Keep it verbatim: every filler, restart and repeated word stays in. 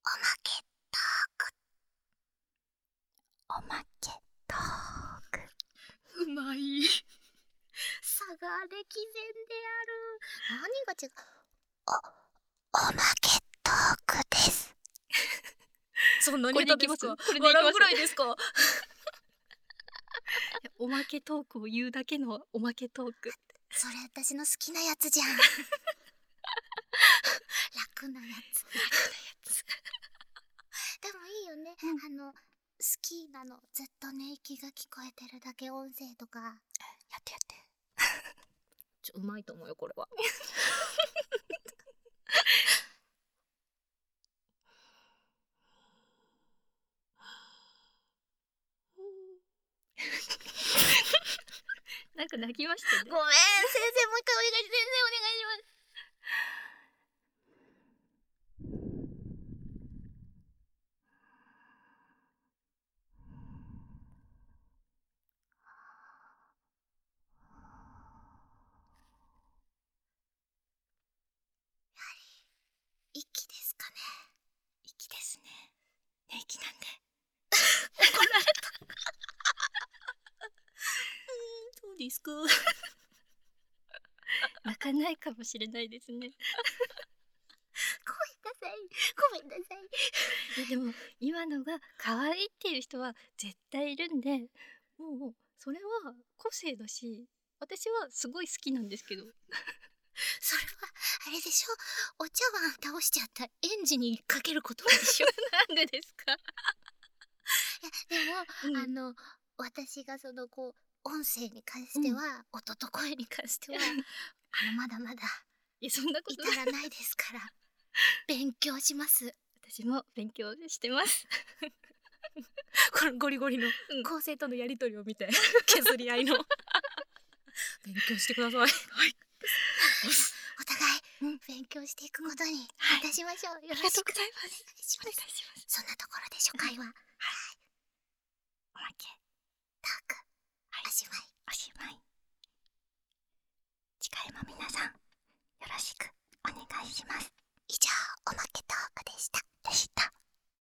おまけトーク。おまけトーク。 うまい。 差が歴然である。何が違う。お、おまけトークです。 そんなにこれで下手ですか？ これでいきます笑うぐらいですか？ おまけトークを言うだけのおまけトーク。 それ私の好きなやつじゃん。楽なやつ。楽なやつ。でもいいよね。 うん、 あの好きなの。ずっとね息が聞こえてるだけ音声とか。やってやって。 ちょうまいと思うよこれは。 なんか泣きましたね。 ごめん、先生もう一回お願いし、先生お願いします。やはり息ですかね。 息ですね。寝息なんで。 怒られた。そうですか。 泣かないかもしれないですね。 ごめんなさい。ごめんなさい。 いやでも今のが可愛いっていう人は絶対いるんで、もうそれは個性だし、私はすごい好きなんですけど。 それはあれでしょ。お茶碗倒しちゃった園児にかける言葉でしょ。 なんでですか？ いやでも、 うん、 あの私がそのこう音声に関しては、うん、音と声に関してはあのまだまだいやそんなこと至らないですから勉強します。 私も勉強してます。 このゴリゴリの構成とのやりとりを見て削り合いの勉強してください。はい。 お互い勉強していくことにいたしましょう。はい、よろしくお願いします。そんなところで初回は、うん、はい。おまけトーク、はい、おしまい。おしまい。次回も皆さんよろしくお願いします。